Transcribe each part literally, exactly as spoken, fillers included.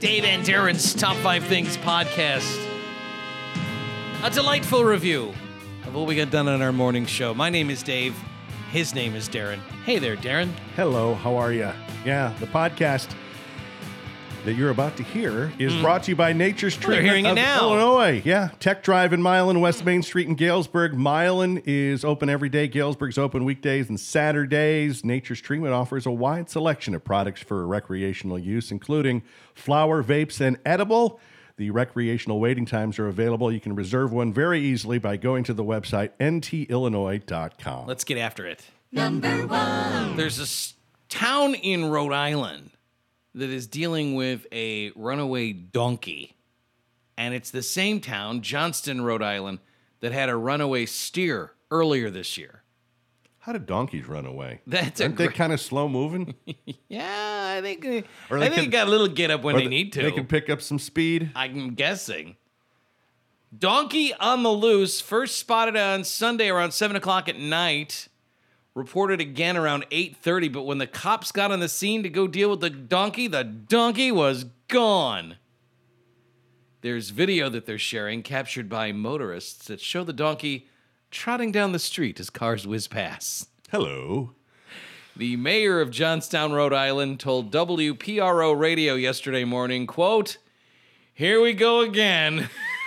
Dave and Darren's Top five Things podcast. A delightful review of what we got done on our morning show. My name is Dave. His name is Darren. Hey there, Darren. Hello, how are you? Yeah, the podcast that you're about to hear is mm. brought to you by Nature's Treatment Treatment hearing it of now. Illinois. Yeah, Tech Drive in Milan, West Main Street in Galesburg. Milan is open every day. Galesburg's open weekdays and Saturdays. Nature's Treatment offers a wide selection of products for recreational use, including flower, vapes, and edible. The recreational waiting times are available. You can reserve one very easily by going to the website n t illinois dot com. Let's get after it. Number one. There's a s- town in Rhode Island that is dealing with a runaway donkey. And it's the same town, Johnston, Rhode Island, that had a runaway steer earlier this year. How do donkeys run away? That's Aren't a they great... kind of slow moving? Yeah, I think, they, Or I they think can- they got a little get up when Or they th- need to. They can pick up some speed. I'm guessing. Donkey on the loose, first spotted on Sunday around seven o'clock at night. Reported again around eight thirty, but when the cops got on the scene to go deal with the donkey, the donkey was gone. There's video that they're sharing captured by motorists that show the donkey trotting down the street as cars whiz past. Hello. The mayor of Johnstown, Rhode Island, told W P R O radio yesterday morning, quote, "Here we go again."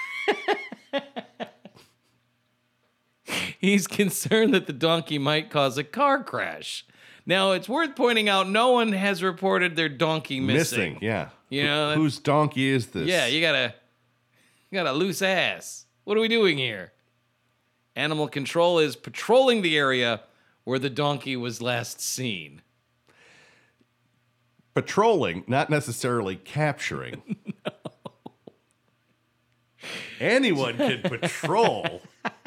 He's concerned that the donkey might cause a car crash. Now, it's worth pointing out no one has reported their donkey missing. Missing, yeah. You know, Whose donkey is this? yeah, you got a you got a loose ass. What are we doing here? Animal control is patrolling the area where the donkey was last seen. Patrolling, not necessarily capturing. No. Anyone can patrol.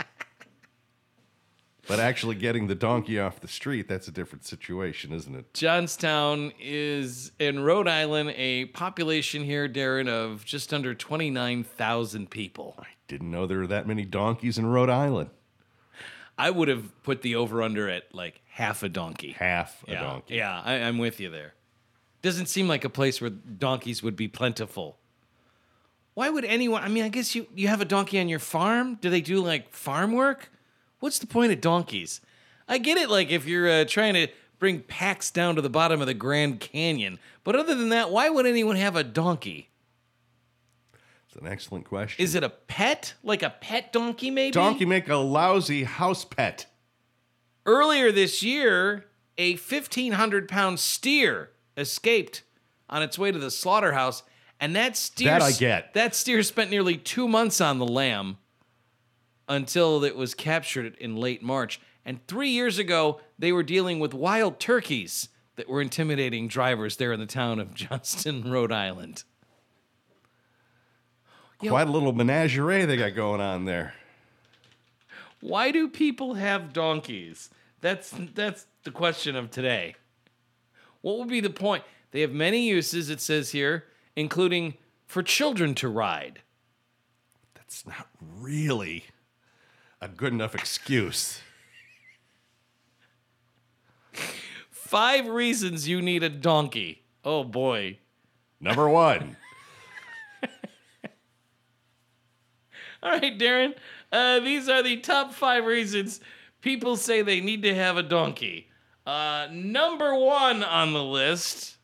But actually getting the donkey off the street, that's a different situation, isn't it? Johnstown is, in Rhode Island, a population here, Darren, of just under twenty-nine thousand people. I didn't know there were that many donkeys in Rhode Island. I would have put the over-under at like half a donkey. Half a yeah, donkey. Yeah, I, I'm with you there. Doesn't seem like a place where donkeys would be plentiful. Why would anyone, I mean, I guess you, you have a donkey on your farm? Do they do like farm work? What's the point of donkeys? I get it, like, if you're uh, trying to bring packs down to the bottom of the Grand Canyon. But other than that, why would anyone have a donkey? It's an excellent question. Is it a pet? Like a pet donkey, maybe? Donkey make a lousy house pet. Earlier this year, a fifteen hundred pound steer escaped on its way to the slaughterhouse. And that steer... That I get. That steer spent nearly two months on the lamb until it was captured in late March. And three years ago, they were dealing with wild turkeys that were intimidating drivers there in the town of Johnston, Rhode Island. You Quite know, a little menagerie they got going on there. why do people have donkeys? That's that's the question of today. What would be the point? They have many uses, it says here, including for children to ride. That's not really a good enough excuse. Five reasons you need a donkey. Oh, boy. Number one. All right, Darren. Uh, these are the top five reasons people say they need to have a donkey. Uh, number one on the list,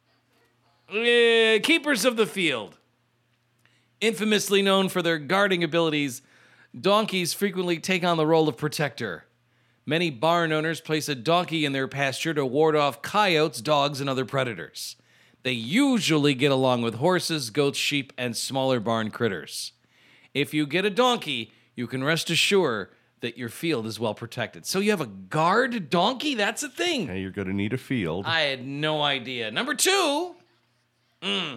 uh, keepers of the field. Infamously known for their guarding abilities, donkeys frequently take on the role of protector. Many barn owners place a donkey in their pasture to ward off coyotes, dogs, and other predators. They usually get along with horses, goats, sheep, and smaller barn critters. If you get a donkey, you can rest assured that your field is well protected. So you have a guard donkey? That's a thing. Hey, you're going to need a field. I had no idea. Number two, mm,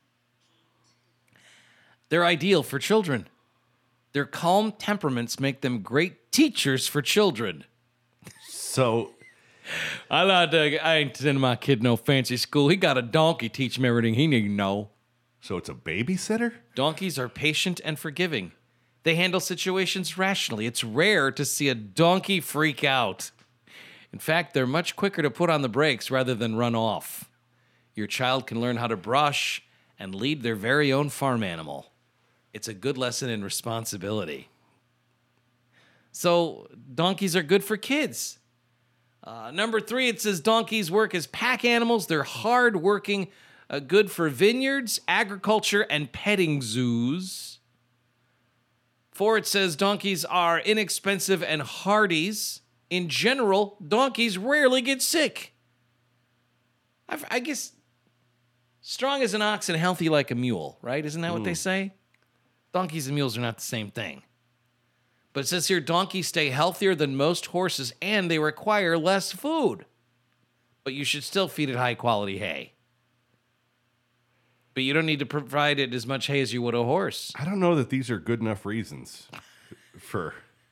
they're ideal for children. Their calm temperaments make them great teachers for children. So, I like to, I ain't sending my kid no fancy school. He got a donkey teach him everything he need to know. so it's a babysitter? Donkeys are patient and forgiving. They handle situations rationally. It's rare to see a donkey freak out. In fact, they're much quicker to put on the brakes rather than run off. Your child can learn how to brush and lead their very own farm animal. It's a good lesson in responsibility. So donkeys are good for kids. Uh, number three, it says donkeys work as pack animals. They're hard-working, uh, good for vineyards, agriculture, and petting zoos. Four, it says donkeys are inexpensive and hardies. In general, donkeys rarely get sick. I've, I guess strong as an ox and healthy like a mule, right? Isn't that what they say? Donkeys and mules are not the same thing. But it says here, donkeys stay healthier than most horses, and they require less food. But you should still feed it high-quality hay. But you don't need to provide it as much hay as you would a horse. I don't know that these are good enough reasons for...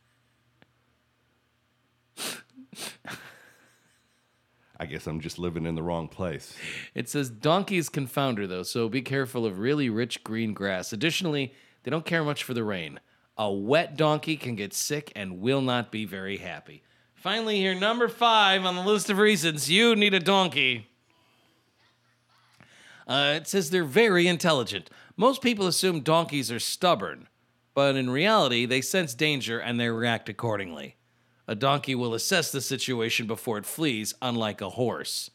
I guess I'm just living in the wrong place. It says donkeys can founder, though, so be careful of really rich green grass. Additionally, they don't care much for the rain. A wet donkey can get sick and will not be very happy. Finally, here, number five on the list of reasons you need a donkey. Uh, it says they're very intelligent. Most people assume donkeys are stubborn, but in reality, they sense danger and they react accordingly. A donkey will assess the situation before it flees, unlike a horse.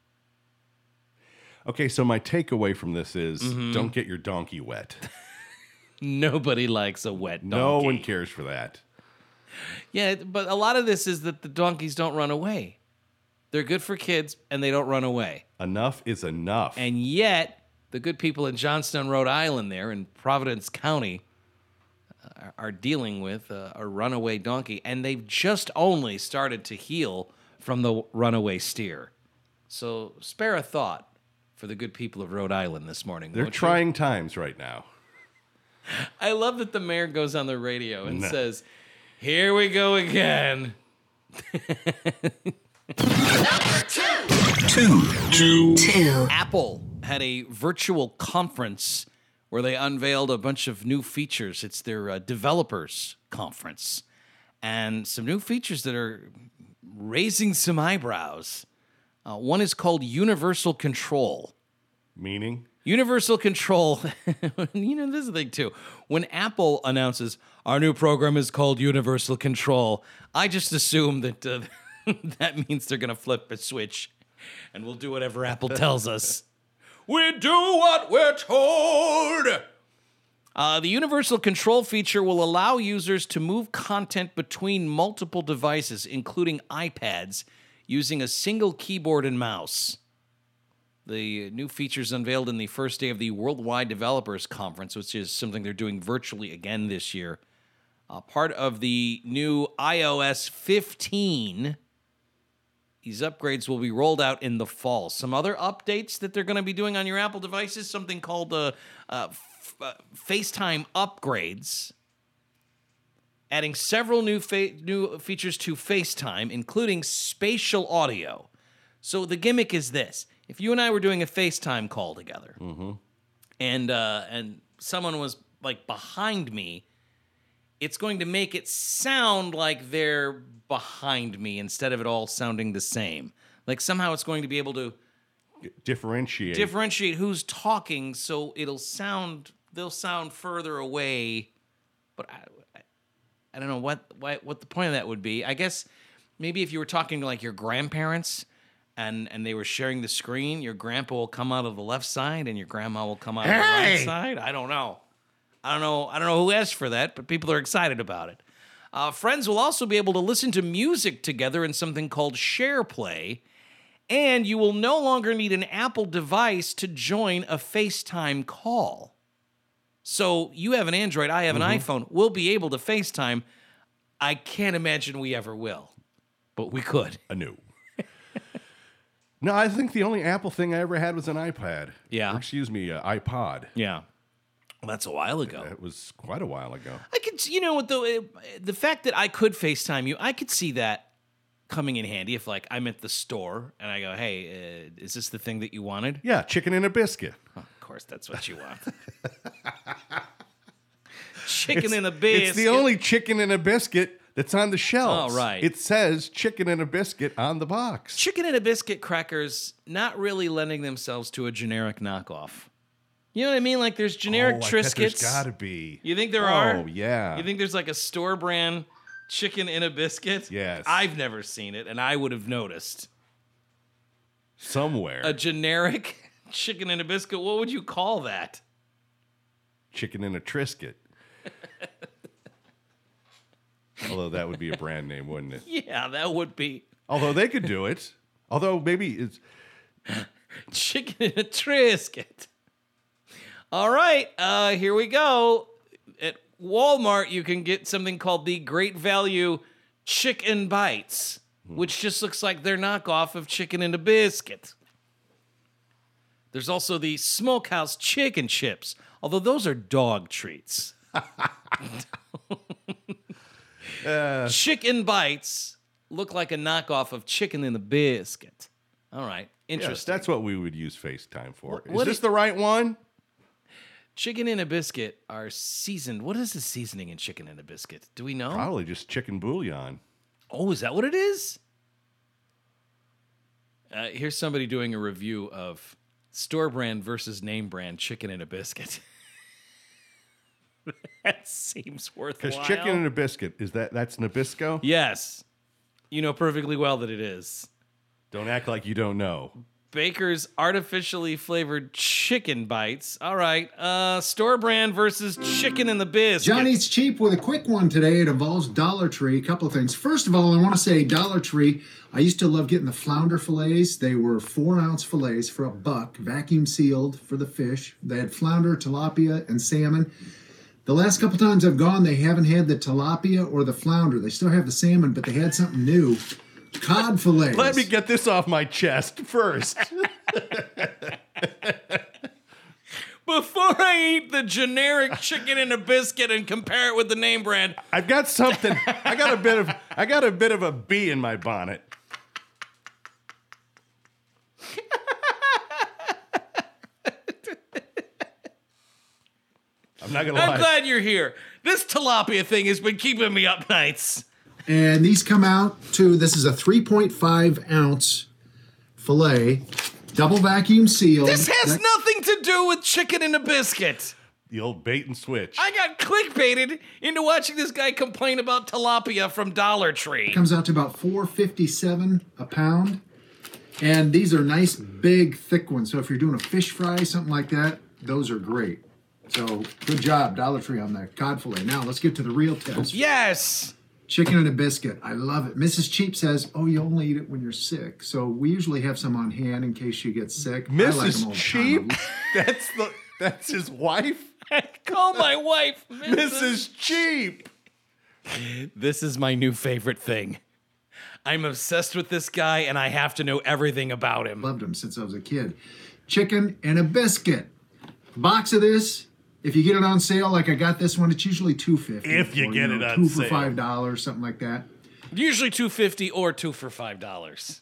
Okay, so my takeaway from this is mm-hmm. don't get your donkey wet. Nobody likes a wet donkey. No one cares for that. Yeah, but a lot of this is that the donkeys don't run away. They're good for kids, and they don't run away. Enough is enough. And yet, the good people in Johnstown, Rhode Island there in Providence County uh, are dealing with uh, a runaway donkey, and they've just only started to heal from the runaway steer. So spare a thought for the good people of Rhode Island this morning. They're trying you? times right now. I love that the mayor goes on the radio and no. says, "Here we go again." Number two. Two. Two. Two. Apple had a virtual conference where they unveiled a bunch of new features. It's their uh, developers conference. And some new features that are raising some eyebrows. Uh, one is called Universal Control. Meaning? Universal Control, you know, this is the thing, too. When Apple announces, our new program is called Universal Control, I just assume that uh, that means they're going to flip a switch and we'll do whatever Apple tells us. We do what we're told! Uh, the Universal Control feature will allow users to move content between multiple devices, including iPads, using a single keyboard and mouse. The new features unveiled in the first day of the Worldwide Developers Conference, which is something they're doing virtually again this year. Uh, part of the new i O S fifteen. These upgrades will be rolled out in the fall. Some other updates that they're going to be doing on your Apple devices, something called uh, uh, f- uh, FaceTime upgrades. Adding several new fa- new features to FaceTime, including spatial audio. So the gimmick is this. If you and I were doing a FaceTime call together, mm-hmm. and uh, and someone was like behind me, it's going to make it sound like they're behind me instead of it all sounding the same. Like somehow it's going to be able to differentiate differentiate who's talking, so it'll sound they'll sound further away. But I, I, I don't know what, what what the point of that would be. I guess maybe if you were talking to like your grandparents. And and they were sharing the screen, your grandpa will come out of the left side and your grandma will come out hey! of the right side. I don't know. I don't know. I don't know who asked for that, but people are excited about it. Uh, friends will also be able to listen to music together in something called SharePlay, and you will no longer need an Apple device to join a FaceTime call. So you have an Android, I have an mm-hmm. iPhone. We'll be able to FaceTime. I can't imagine we ever will, but we could. A new. No, I think the only Apple thing I ever had was an iPad. Yeah. Or, excuse me, uh, iPod. Yeah. Well, that's a while ago. It was quite a while ago. I could, you know, the the fact that I could FaceTime you, I could see that coming in handy if, like, I'm at the store and I go, hey, uh, is this the thing that you wanted? Yeah, chicken and a biscuit. Oh, of course, that's what you want. Chicken it's, and a biscuit. It's the only chicken and a biscuit that's on the shelves. Oh, right. It says chicken and a biscuit on the box. Chicken and a biscuit crackers not really lending themselves to a generic knockoff. You know what I mean? Like there's generic oh, I bet Triscuits. There's got to be. You think there oh, are? Oh, yeah. You think there's like a store brand chicken in a biscuit? Yes. I've never seen it, and I would have noticed. Somewhere. A generic chicken in a biscuit. What would you call that? Chicken in a Triscuit. Although that would be a brand name, wouldn't it? Yeah, that would be. Although they could do it. Although maybe it's chicken in a Triscuit. All right, uh, here we go. At Walmart, you can get something called the Great Value Chicken Bites, which just looks like their knockoff of chicken in a biscuit. There's also the Smokehouse Chicken Chips, although those are dog treats. uh, chicken Bites look like a knockoff of chicken in a biscuit. All right, interesting. Yes, that's what we would use FaceTime for. What, is what this is, the right one? Chicken in a biscuit are seasoned. What is the seasoning in chicken in a biscuit? Do we know? Probably just chicken bouillon. Oh, is that what it is? Uh, here's somebody doing a review of store brand versus name brand chicken in a biscuit. That seems worthwhile. Because chicken in a biscuit, is that that's Nabisco? Yes. You know perfectly well that it is. Don't act like you don't know. Baker's artificially flavored chicken bites. All right. Uh, store brand versus chicken in the biscuit. John Eats Cheap with a quick one today. It involves Dollar Tree. A couple of things. First of all, I want to say Dollar Tree. I used to love getting the flounder fillets. They were four ounce fillets for a buck, vacuum sealed for the fish. They had flounder, tilapia, and salmon. The last couple times I've gone, they haven't had the tilapia or the flounder. They still have the salmon, but they had something new. Cod fillets. Let me get this off my chest first. Before I eat the generic chicken in a biscuit and compare it with the name brand, I've got something. I got a bit of. I got a bit of a bee in my bonnet. I'm not gonna lie. I'm glad you're here. This tilapia thing has been keeping me up nights. And these come out to, this is a three point five ounce filet, double vacuum sealed. This has that nothing to do with chicken in a biscuit. The old bait and switch. I got clickbaited into watching this guy complain about tilapia from Dollar Tree. comes out to about four fifty-seven a pound. And these are nice, big, thick ones. So if you're doing a fish fry, something like that, those are great. So good job, Dollar Tree, on that cod fillet. Now let's get to the real test. Yes. Chicken and a biscuit. I love it. Missus Cheap says, oh, you only eat it when you're sick. So we usually have some on hand in case you get sick. Missus I like 'em all the Cheap? time. That's the. That's his wife. I call my wife Missus Missus Cheap. This is my new favorite thing. I'm obsessed with this guy, and I have to know everything about him. Loved them since I was a kid. Chicken and a biscuit. Box of this. If you get it on sale, like I got this one, it's usually two fifty. If you or, get know, it on two sale. for five dollars, something like that. Usually two fifty or two for five dollars.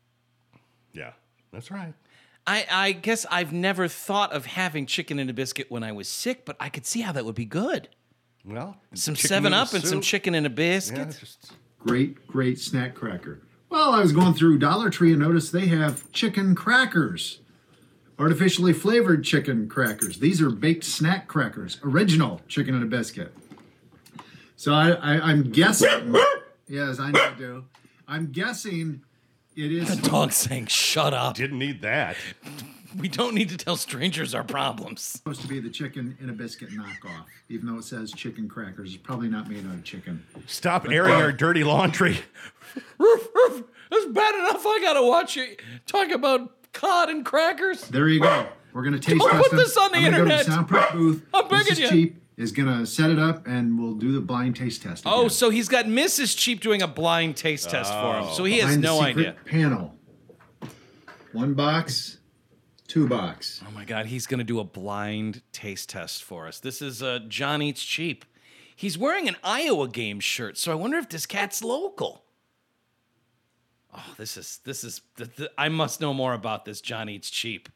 Yeah, that's right. I, I guess I've never thought of having chicken in a biscuit when I was sick, but I could see how that would be good. Well, Some chicken Seven noodle Up and some soup. chicken in a biscuit. Yeah, just Great, great snack cracker. Well, I was going through Dollar Tree and noticed they have chicken crackers. Artificially flavored chicken crackers. These are baked snack crackers. Original chicken and a biscuit. So I, I, I'm guessing. Yes, I know I do. I'm guessing it is The dog's saying, shut up. didn't need that. We don't need to tell strangers our problems. supposed to be the chicken and a biscuit knockoff, even though it says chicken crackers. It's probably not made out of chicken. Stop airing our dirty laundry. Roof, roof. That's bad enough. I gotta watch you talk about cod and crackers. There you go. We're gonna taste Don't test put them. this on the I'm gonna internet. Go to the soundproof booth. I'm begging Missus you. Cheap is gonna set it up, and we'll do the blind taste test. Oh, again. so he's got Missus Cheap doing a blind taste test for him. So he has Behind the no secret idea. Panel. One box, two box. Oh my God, he's gonna do a blind taste test for us. This is uh, John Eats Cheap. He's wearing an Iowa Games shirt, so I wonder if this cat's local. Oh, this is this is. Th- th- I must know more about this John Eats Cheap.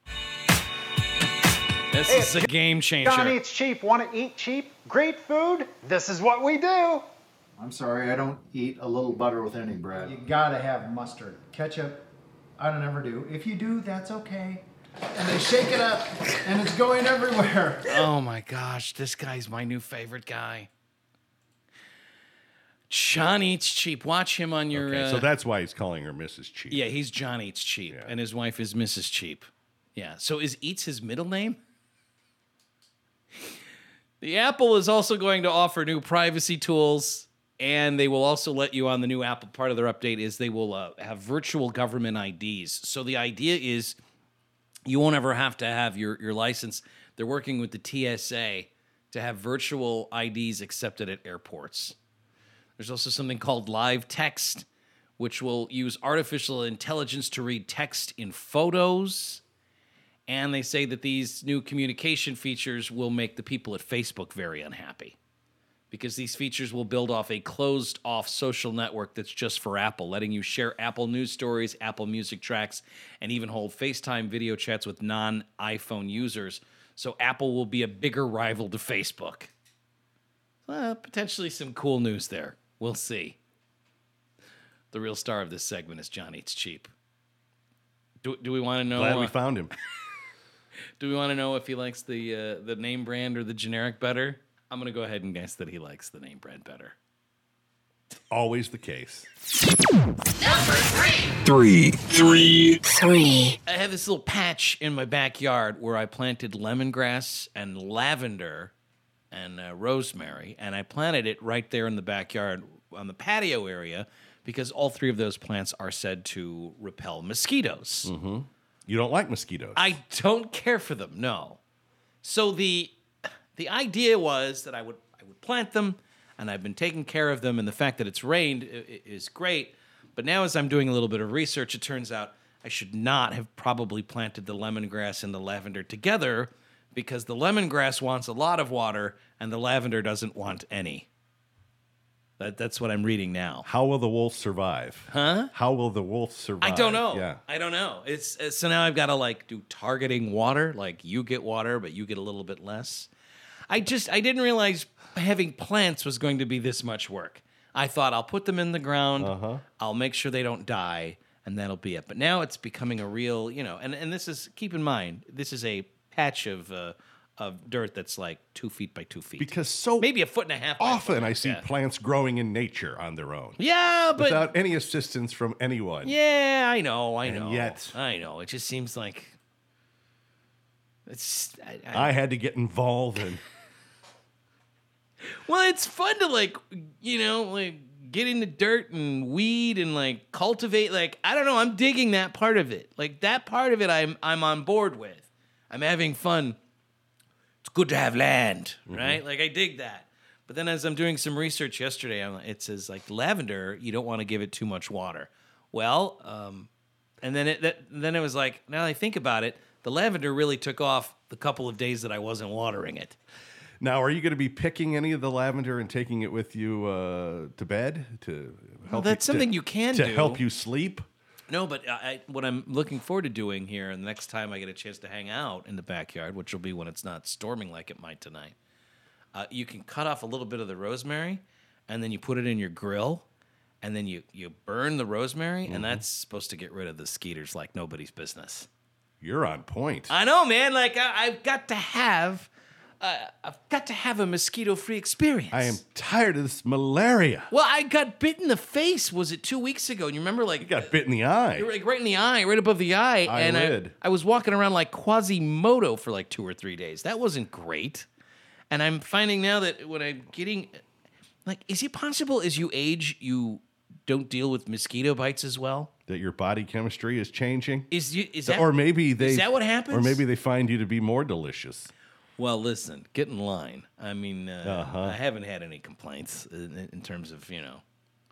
This is a game changer. John Eats Cheap. Want to eat cheap? Great food? This is what we do. I'm sorry, I don't eat a little butter with any bread. You gotta have mustard. Ketchup, I don't ever do. If you do, that's okay. and they shake it up, and it's going everywhere. Oh my gosh, this guy's my new favorite guy. John Eats Cheap. Watch him on your. Okay, uh, so that's why he's calling her Missus Cheap. yeah, he's John Eats Cheap, Yeah. and his wife is Missus Cheap. Yeah. So is Eats his middle name? The Apple is also going to offer new privacy tools, and they will also let you on the new Apple. Part of their update is they will uh, have virtual government I Ds. So the idea is you won't ever have to have your, your license. They're working with the T S A to have virtual I Ds accepted at airports. There's also something called Live Text, which will use artificial intelligence to read text in photos. And they say that these new communication features will make the people at Facebook very unhappy because these features will build off a closed-off social network that's just for Apple, letting you share Apple News stories, Apple Music tracks, and even hold FaceTime video chats with non-iPhone users. So Apple will be a bigger rival to Facebook. Uh, potentially some cool news there. We'll see. The real star of this segment is John Eats Cheap. Do, do we want to know? Glad we uh, found him. Do we want to know if he likes the uh, the name brand or the generic better? I'm going to go ahead and guess that he likes the name brand better. Always the case. Three. Three. Three. I have this little patch in my backyard where I planted lemongrass and lavender and uh, rosemary, and I planted it right there in the backyard on the patio area because all three of those plants are said to repel mosquitoes. Mm-hmm. You don't like mosquitoes. I don't care for them, no. So the the idea was that I would I would plant them, and I've been taking care of them, and the fact that it's rained i- i- is great. But now as I'm doing a little bit of research, it turns out I should not have probably planted the lemongrass and the lavender together because the lemongrass wants a lot of water and the lavender doesn't want any. That, that's what I'm reading now. How will the wolf survive? Huh? How will the wolf survive? I don't know. Yeah. I don't know. It's, it's so now I've got to like do targeting water. Like you get water, but you get a little bit less. I just I didn't realize having plants was going to be this much work. I thought I'll put them in the ground. Uh-huh. I'll make sure they don't die, and that'll be it. But now it's becoming a real, you know. And and this is keep in mind this is a patch of uh, of dirt that's like two feet by two feet. Because so maybe a foot and a half. by a foot. often I see Yeah. plants growing in nature on their own. Yeah, but Without any assistance from anyone. yeah, I know, I And know. yet- I know. It just seems like it's. I, I, I had to get involved in. well, it's fun to like, you know, like get in the dirt and weed and like cultivate. Like I don't know, I'm digging that part of it. Like that part of it, I'm I'm on board with. I'm having fun. It's good to have land, right? Like I dig that. But then as I'm doing some research yesterday, I'm, it says like lavender, you don't want to give it too much water. Well, um, and then it that, then it was like, now that I think about it, the lavender really took off the couple of days that I wasn't watering it. Now, are you going to be picking any of the lavender and taking it with you uh, to bed to help? that's you, something to- you can to do. help you sleep. No, but I, I, what I'm looking forward to doing here, and the next time I get a chance to hang out in the backyard, which will be when it's not storming like it might tonight, uh, you can cut off a little bit of the rosemary, and then you put it in your grill, and then you, you burn the rosemary, and that's supposed to get rid of the skeeters like nobody's business. You're on point. I know, man. Like I, I've got to have, uh, I've got to have a mosquito-free experience. I am tired of this malaria. Well, I got bit in the face. Was it two weeks ago? And you remember, like, You got bit in the eye. you were, like right in the eye, right above the eye, and I, Eyelid. I was walking around like Quasimodo for like two or three days. That wasn't great. And I'm finding now that when I'm getting, like, is it possible as you age, you don't deal with mosquito bites as well? That your body chemistry is changing. Is you is that or maybe they is that what happens? Or maybe they find you to be more delicious. Well, listen, get in line. I mean, uh, Uh-huh. I haven't had any complaints in, in terms of, you know,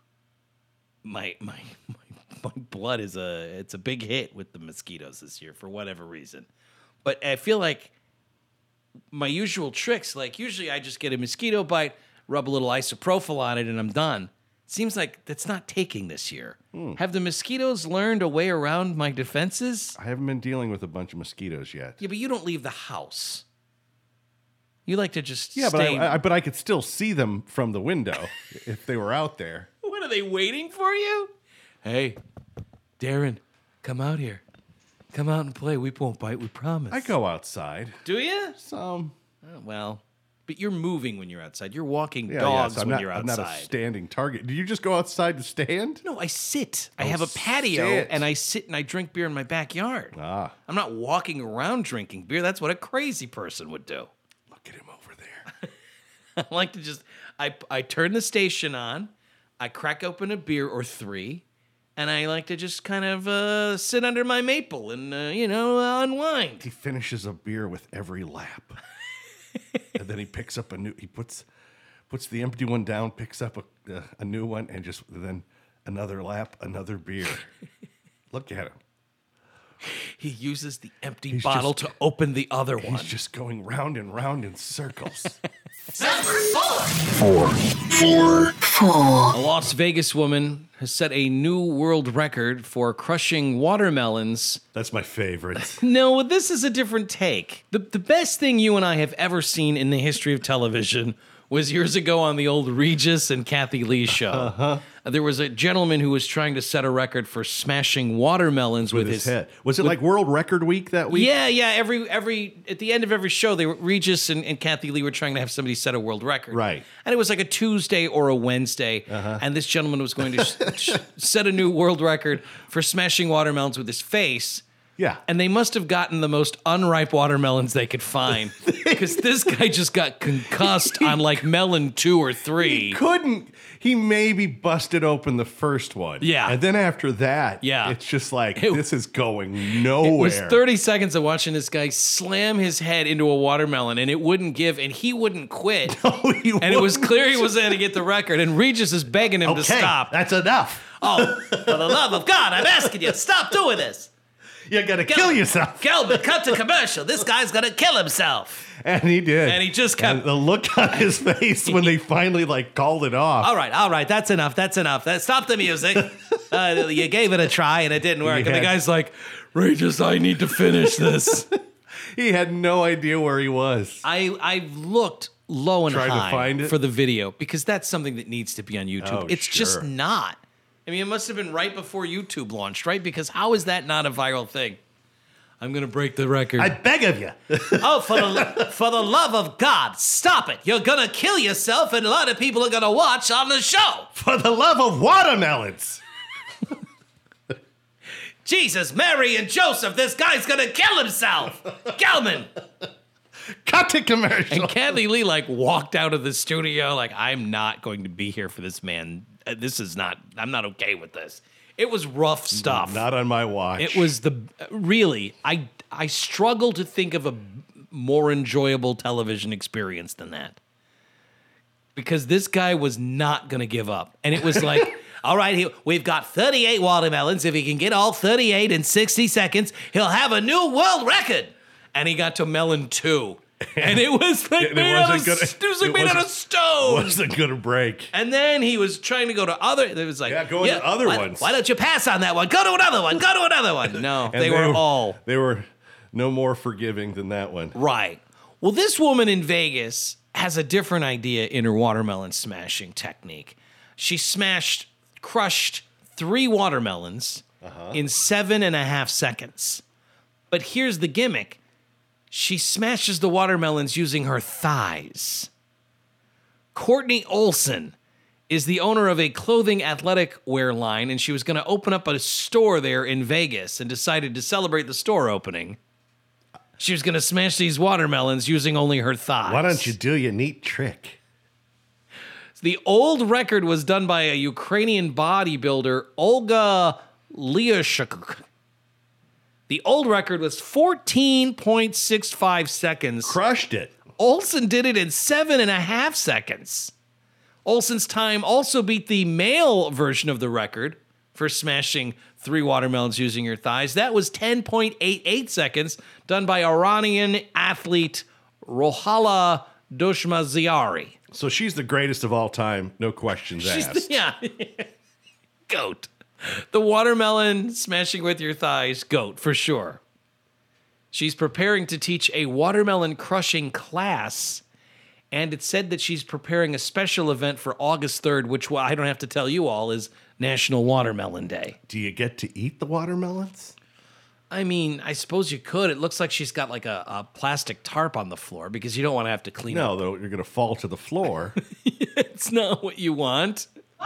my, my my my blood is a it's a big hit with the mosquitoes this year for whatever reason. But I feel like my usual tricks, like usually I just get a mosquito bite, rub a little isopropyl on it, and I'm done. Seems like that's not taking this year. Hmm. Have the mosquitoes learned a way around my defenses? I haven't been dealing with a bunch of mosquitoes yet. Yeah, but you don't leave the house. You like to just Yeah, but stay. I, I but I could still see them from the window if they were out there. What are they waiting for you? Hey, Darren, come out here. Come out and play. We won't bite. We promise. I go outside. Do you? Some. Oh, well, but you're moving when you're outside. You're walking Yeah, dogs yeah, so I'm when not, you're I'm outside. not a standing target. Do you just go outside to stand? No, I sit. I Oh, have a patio, sit. and I sit and I drink beer in my backyard. Ah. I'm not walking around drinking beer. That's what a crazy person would do. Look at him over there. I like to just, I, I turn the station on, I crack open a beer or three, and I like to just kind of uh, sit under my maple and, uh, you know, uh, unwind. He finishes a beer with every lap. And then he picks up a new, he puts puts the empty one down, picks up a, uh, a new one, and just then another lap, another beer. Look at him. He uses the empty He's bottle just- to open the other one. He's just going round and round in circles. Four. Four. A Las Vegas woman has set a new world record for crushing watermelons. That's my favorite. No, this is a different take. The, the best thing you and I have ever seen in the history of television was years ago on the old Regis and Kathy Lee show. Uh-huh. There was a gentleman who was trying to set a record for smashing watermelons with, With his head. Was it like World Record Week that week? Yeah, yeah. Every every at the end of every show, they were Regis and, and Kathy Lee were trying to have somebody set a world record. Right. And it was like a Tuesday or a Wednesday, and this gentleman was going to sh- sh- set a new world record for smashing watermelons with his face. Yeah. And they must have gotten the most unripe watermelons they could find, because this guy just got concussed on like melon two or three. He couldn't. He maybe busted open the first one. Yeah. And then after that, Yeah. it's just like, It- this is going nowhere. It was thirty seconds of watching this guy slam his head into a watermelon, and it wouldn't give, and he wouldn't quit. Oh, he And it was wouldn't. clear he was going to get the record, and Regis is begging him to Okay, stop. that's enough. Oh, for the love of God, I'm asking you, stop doing this. You gotta kill yourself. Gelman, cut to commercial. This guy's going to kill himself. And he did. And he just kept- And the look on his face when they finally like called it off. All right, all right, that's enough, that's enough. That, stop the music. Uh, you gave it a try, and it didn't work. And the had- guy's like, Regis, I need to finish this. He had no idea where he was. I I've looked low and Tried to high find it? for the video, because that's something that needs to be on YouTube. Oh, it's just sure. not. I mean, it must have been right before YouTube launched, right? Because how is that not a viral thing? I'm gonna break the record. I beg of you. oh, for the for the love of God, stop it! You're gonna kill yourself, and a lot of people are gonna watch on the show. For the love of watermelons. Jesus, Mary, and Joseph, this guy's gonna kill himself. Gelman. Cut to commercial. And Kathy Lee like walked out of the studio like, I'm not going to be here for this man. Uh, This is not. I'm not okay with this. It was rough stuff. Not on my watch. It was the really. I I struggle to think of a more enjoyable television experience than that, because this guy was not going to give up, and it was like, all right, he, we've got thirty-eight watermelons. If he can get all thirty-eight in sixty seconds, he'll have a new world record. And he got to melon two, and it was like It made, out wasn't of, gonna- it was like it made out of wasn't- stone. Wasn't gonna break. And then he was trying to go to other. It was like, Yeah, go to other why, ones. Why don't you pass on that one? Go to another one. Go to another one. No, And they, were, all They were no more forgiving than that one. right. Well, this woman in Vegas has a different idea in her watermelon smashing technique. She smashed, crushed three watermelons Uh-huh. in seven and a half seconds. But here's the gimmick. She smashes the watermelons using her thighs. Courtney Olson is the owner of a clothing athletic wear line, and she was going to open up a store there in Vegas and decided to celebrate the store opening. She was going to smash these watermelons using only her thighs. Why don't you do your neat trick? The old record was done by a Ukrainian bodybuilder, Olga Lyashuk. The old record was fourteen point six five seconds. Crushed it. Olsen did it in seven and a half seconds. Olsen's time also beat the male version of the record for smashing three watermelons using your thighs. That was ten point eight eight seconds, done by Iranian athlete Rohala Doshmaziari. So she's the greatest of all time, no questions She's asked. the, yeah. Goat. The watermelon smashing with your thighs, goat, for sure. She's preparing to teach a watermelon crushing class, and it said that she's preparing a special event for August third, which well, I don't have to tell you all is National Watermelon Day. Do you get to eat the watermelons? I mean, I suppose you could. It looks like she's got like a, a plastic tarp on the floor because you don't want to have to clean No, up. though, you're going to fall to the floor. It's not what you want.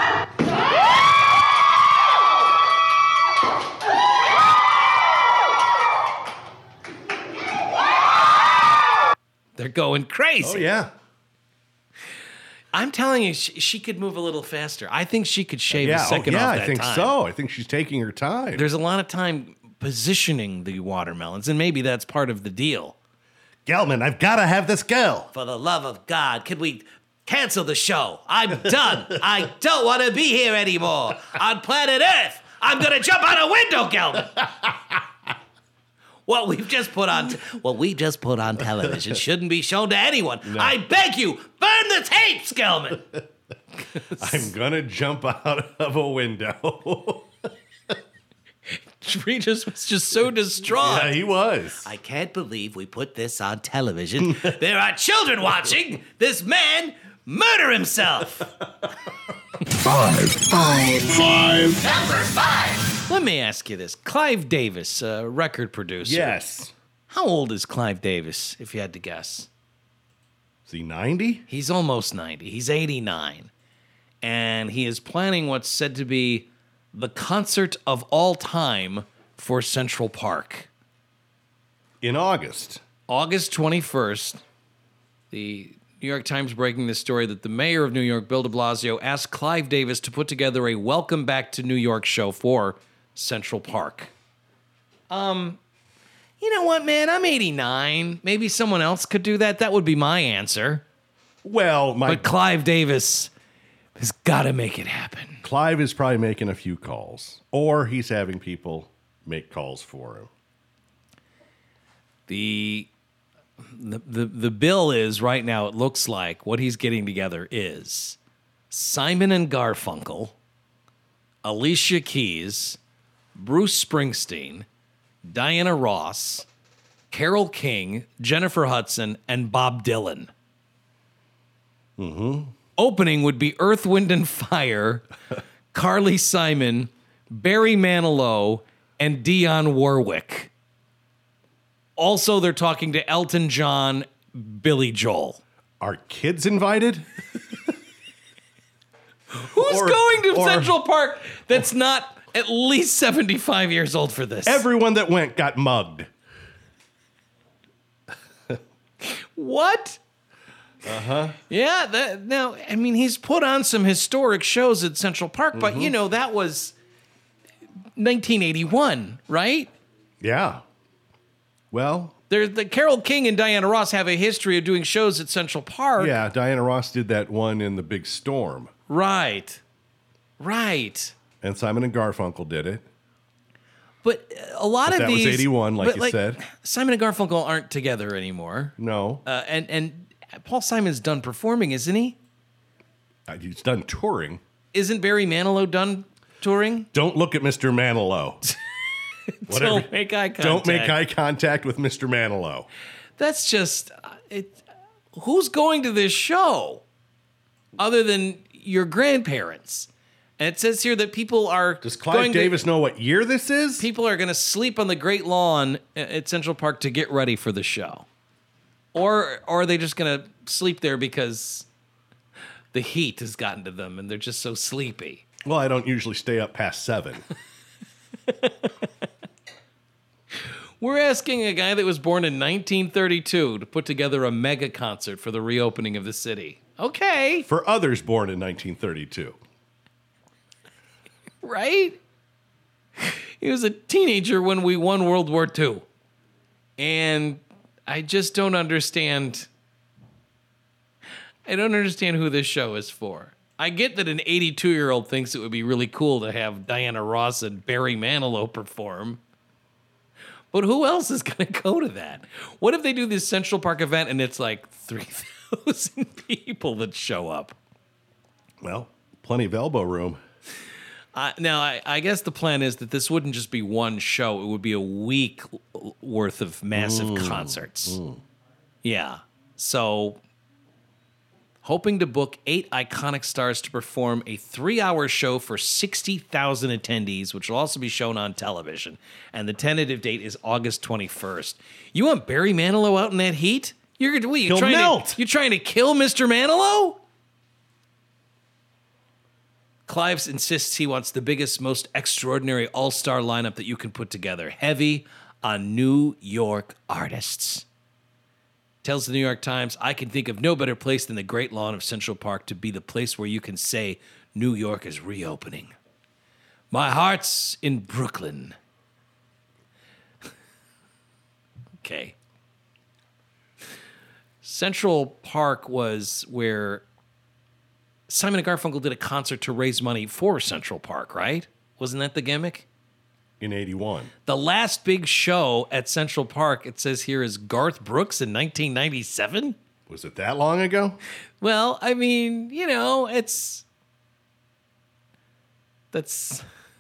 They're going crazy. Oh, yeah. I'm telling you, she, she could move a little faster. I think she could shave Yeah, a second oh, yeah off that I think time. so. I think she's taking her time. There's a lot of time positioning the watermelons, and maybe that's part of the deal. Gelman, I've got to have this girl. For the love of God, can we cancel the show? I'm done. I don't want to be here anymore. On planet Earth, I'm going to jump out a window, Gelman. What we've just put on, t- what we just put on television shouldn't be shown to anyone. No. I beg you, burn the tapes, Gelman. I'm going to jump out of a window. Regis was just so distraught. Yeah, he was. I can't believe we put this on television. There are children watching this man murder himself. Five. Five. Five. Number five. Let me ask you this. Clive Davis, a record producer. Yes. How old is Clive Davis, if you had to guess? Is he ninety? He's almost ninety. He's eighty-nine. And he is planning what's said to be the concert of all time for Central Park. In August. August twenty-first, the New York Times breaking the story that the mayor of New York, Bill de Blasio, asked Clive Davis to put together a Welcome Back to New York show for Central Park. Um, you know what, man? I'm eighty-nine. Maybe someone else could do that. That would be my answer. Well, my But Clive Davis has got to make it happen. Clive is probably making a few calls, or he's having people make calls for him. The, the the the bill is right now, it looks like what he's getting together is Simon and Garfunkel, Alicia Keys, Bruce Springsteen, Diana Ross, Carole King, Jennifer Hudson, and Bob Dylan. Mm-hmm. Opening would be Earth, Wind, and Fire, Carly Simon, Barry Manilow, and Dionne Warwick. Also, they're talking to Elton John, Billy Joel. Are kids invited? Who's Or- going to or- Central Park that's not at least seventy-five years old for this? Everyone that went got mugged. What? Uh-huh. Yeah, that, now, I mean, he's put on some historic shows at Central Park, but, Mm-hmm. you know, that was nineteen eighty-one, right? Yeah. Well, There's the Carole King and Diana Ross have a history of doing shows at Central Park. yeah, Diana Ross did that one in The Big Storm, Right. Right. and Simon and Garfunkel did it. But a lot But of that was these eighty-one, like but, you said. Simon and Garfunkel aren't together anymore. No, Uh, and and Paul Simon's done performing, isn't he? Uh, he's done touring. Isn't Barry Manilow done touring? Don't look at Mister Manilow. Whatever. Don't make eye contact. Don't make eye contact with Mister Manilow. That's just uh, it. Who's going to this show other than your grandparents? And it says here that people are Does Clive going to- Davis know what year this is? people are going to sleep on the Great Lawn at Central Park to get ready for the show, or or are they just going to sleep there because the heat has gotten to them and they're just so sleepy? Well, I don't usually stay up past seven. We're asking a guy that was born in nineteen thirty-two to put together a mega concert for the reopening of the city. Okay, For others born in nineteen thirty-two. right? He was a teenager when we won World War Two. And I just don't understand. I don't understand who this show is for. I get that an eighty-two-year-old thinks it would be really cool to have Diana Ross and Barry Manilow perform. But who else is going to go to that? What if they do this Central Park event and it's like three thousand people that show up? Well, plenty of elbow room. Uh, now, I, I guess the plan is that this wouldn't just be one show. It would be a week l- worth of massive concerts. Yeah. So hoping to book eight iconic stars to perform a three-hour show for sixty thousand attendees, which will also be shown on television. And the tentative date is August twenty-first. You want Barry Manilow out in that heat? You're gonna, what, you He'll trying melt. to, you're trying to kill Mister Manilow? Clive insists he wants the biggest, most extraordinary all-star lineup that you can put together. Heavy on New York artists. Tells the New York Times, I can think of no better place than the great lawn of Central Park to be the place where you can say New York is reopening. My heart's in Brooklyn. Okay. Central Park was where Simon and Garfunkel did a concert to raise money for Central Park, right? Wasn't that the gimmick? In eighty-one. The last big show at Central Park, it says here, is Garth Brooks in nineteen ninety-seven. Was it that long ago? Well, I mean, you know, it's... That's...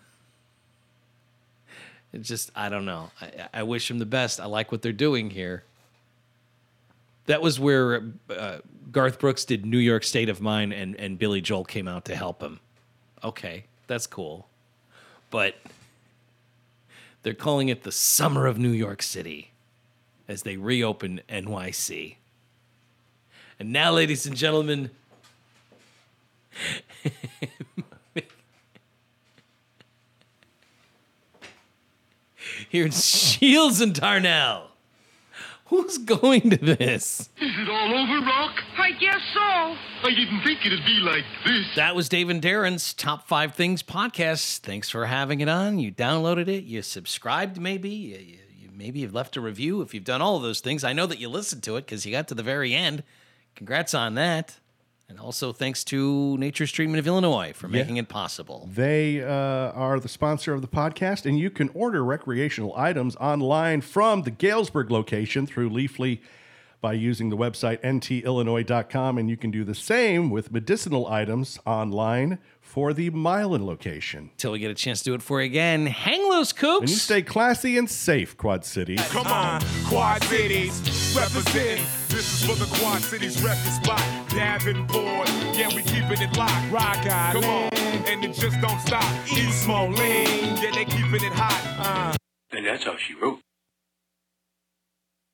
It's just, I don't know. I, I wish him the best. I like what they're doing here. That was where uh, Garth Brooks did New York State of Mind, and, and Billy Joel came out to help him. Okay, that's cool. But they're calling it the Summer of New York City as they reopen N Y C. And now, ladies and gentlemen, here's Shields and Darnell. Who's going to this? Is it all over, Rock? I guess so. I didn't think it'd be like this. That was Dave and Darren's Top Five Things podcast. Thanks for having it on. You downloaded it. You subscribed, maybe. You, you, you, maybe you've left a review. If you've done all of those things, I know that you listened to it because you got to the very end. Congrats on that. And also thanks to Nature's Treatment of Illinois for making it possible. They uh, are the sponsor of the podcast, and you can order recreational items online from the Galesburg location through Leafly by using the website N T illinois dot com, and you can do the same with medicinal items online for the Milan location. Till we get a chance to do it for you again, hang loose, Kooks. And you stay classy and safe, Quad Cities. Come on, Quad Cities, represent. This is for the Quad Cities record spot. Davenport, yeah, we keeping it locked. Rock Island, come on, and it just don't stop. East Moline, yeah, they keeping it hot. Uh. And that's how she wrote.